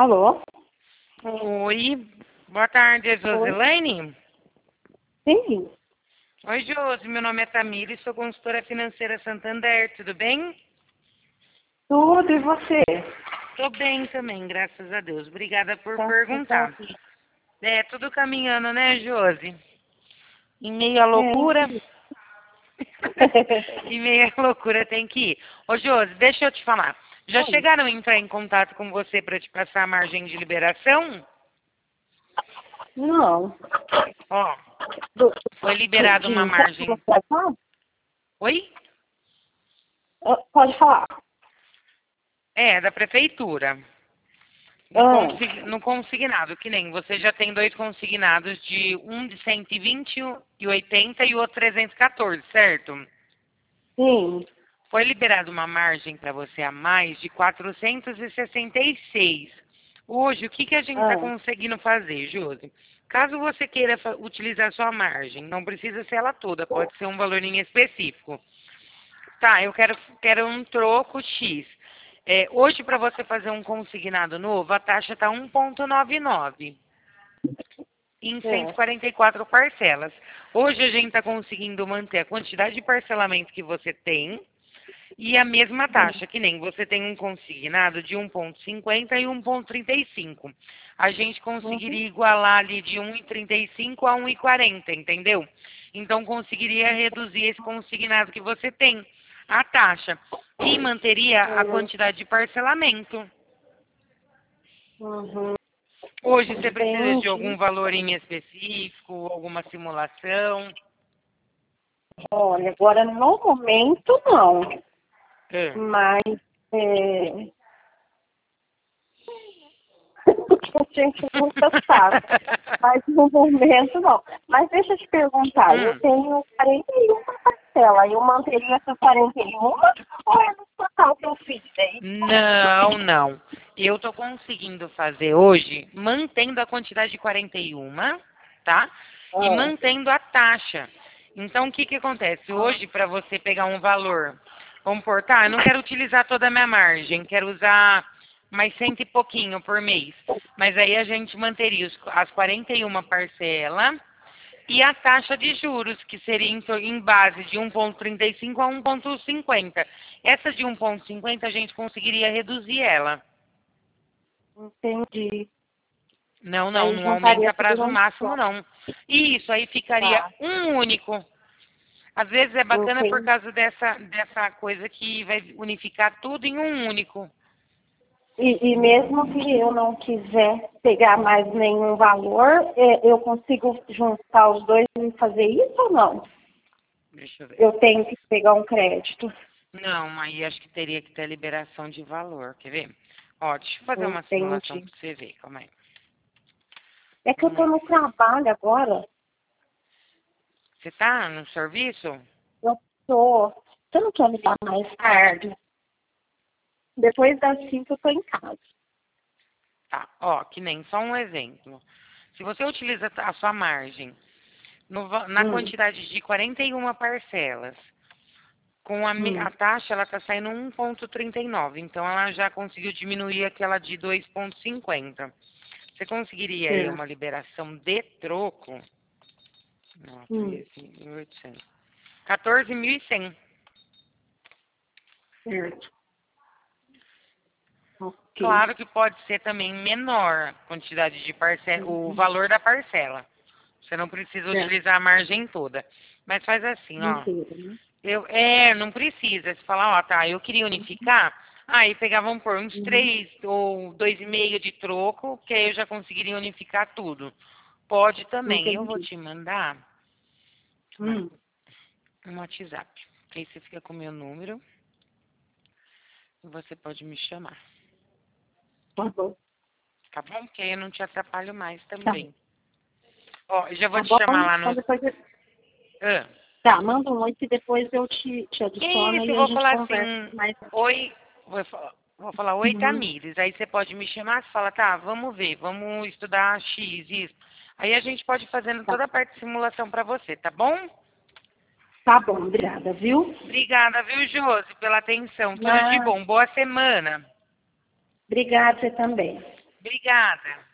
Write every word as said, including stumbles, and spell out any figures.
Alô? Oi, boa tarde, é Josilene? Sim, Oi, Josi, meu nome é Tamira e sou consultora financeira Santander, tudo bem? tudo e você? Tô bem também, graças a Deus. Obrigada por Tá tudo perguntar. bem. É, tudo caminhando, né, Josi? Em meio à É, loucura, em meio à loucura tem que ir. Ô, Josi, deixa eu te falar. Já Oi. chegaram a entrar em contato com você para te passar a margem de liberação? Não. Ó, Do, foi do, liberada uma de qual que margem. você vai falar? Oi? Ah, pode falar. É, da prefeitura. No, Ah, consi- no consignado, que nem você já tem dois consignados de um de cento e vinte e oitenta e o outro trezentos e quatorze, certo? sim. Foi liberada uma margem para você a mais de quatrocentos e sessenta e seis. Hoje, o que, que a gente está Ah, conseguindo fazer, Josi? Caso você queira fa- utilizar sua margem, não precisa ser ela toda, pode ser um valor em específico. Tá, eu quero, quero um troco X. É, hoje, para você fazer um consignado novo, a taxa está um vírgula noventa e nove em cento e é. quarenta e quatro parcelas. Hoje a gente está conseguindo manter a quantidade de parcelamento que você tem e a mesma taxa, que nem você tem um consignado de um vírgula cinquenta e um vírgula trinta e cinco. A gente Uhum. conseguiria igualar ali de um vírgula trinta e cinco a um vírgula quarenta, entendeu? Então conseguiria reduzir esse consignado que você tem, a taxa, e manteria a Uhum. quantidade de parcelamento. Uhum. Hoje você precisa de algum Entendi. valor em específico, alguma simulação? Olha, agora no momento não. É. Mas é... a gente nunca sabe. Mas no momento não. Mas deixa eu te perguntar, eu Hum, tenho quarenta e uma parcelas, eu manteria essa quarenta e um ou é no total que eu fiz aí? não, não. Eu estou conseguindo fazer hoje, mantendo a quantidade de quarenta e um, tá? E Ah, mantendo a taxa. Então, o que, que acontece? Hoje, para você pegar um valor, vamos por, tá, eu não quero utilizar toda a minha margem, quero usar mais cento e pouquinho por mês. Mas aí a gente manteria os- as quarenta e uma parcelas e a taxa de juros, que seria em, tor- em base de um vírgula trinta e cinco a um vírgula cinquenta. Essa de um vírgula cinquenta a gente conseguiria reduzir ela. entendi. Não, não, Aí não juntaria aumenta tudo prazo num máximo, só. não. E isso aí ficaria Tá, um único. Às vezes é bacana por entendi. causa dessa, dessa coisa que vai unificar tudo em um único. E, e mesmo que eu não quiser pegar mais nenhum valor, é, eu consigo juntar os dois e fazer isso ou não? Deixa eu ver. Eu tenho que pegar um crédito. Não, aí acho que teria que ter liberação de valor. Quer ver? Ó, deixa eu fazer uma simulação Entendi. para você ver. Calma aí. É que eu tô Vamos lá. no trabalho agora. Você tá no serviço? Eu tô. Você não quer me dar mais tarde? Depois das cinco eu tô em casa. Tá, ó, que nem só um exemplo. Se você utiliza a sua margem no va- na Hum, quantidade de quarenta e uma parcelas, com a, me- a hum, taxa ela está saindo um vírgula trinta e nove, então ela já conseguiu diminuir aquela de dois vírgula cinquenta. Você conseguiria aí certo. uma liberação de troco? Não, Hum, treze mil e oitocentos. quatorze mil e cem. certo. Ok. Claro que pode ser também menor a quantidade de parcela, o Uhum, valor da parcela. Você não precisa certo. utilizar a margem toda. Mas faz assim, ó. Inteiro, né? Eu, é, não precisa. Você fala, ó, tá, eu queria unificar. Aí pegavam por uns Uhum, três ou dois e meio de troco, que aí eu já conseguiria unificar tudo. Pode também. Eu vou entendi. te mandar uma- Hum, um WhatsApp. Que aí você fica com o meu número e você pode me chamar. tá bom. Tá bom? Que aí eu não te atrapalho mais Tá, também. Ó, eu já vou tá te bom? chamar lá Então no. depois eu... Ah, Tá, manda um oi que depois eu te, te adiciono isso, eu e a vou gente falar conversa assim, mais. oi, vou falar, vou falar, oi, Uhum, Tamires. Aí você pode me chamar, você fala, tá, vamos ver, vamos estudar X, isso. Aí a gente pode ir fazendo tá. toda a parte de simulação pra você, tá bom? Tá bom, obrigada, viu? Obrigada, viu, Josi, pela atenção. Tudo de Mas, bom. Boa semana. obrigada você também. Obrigada.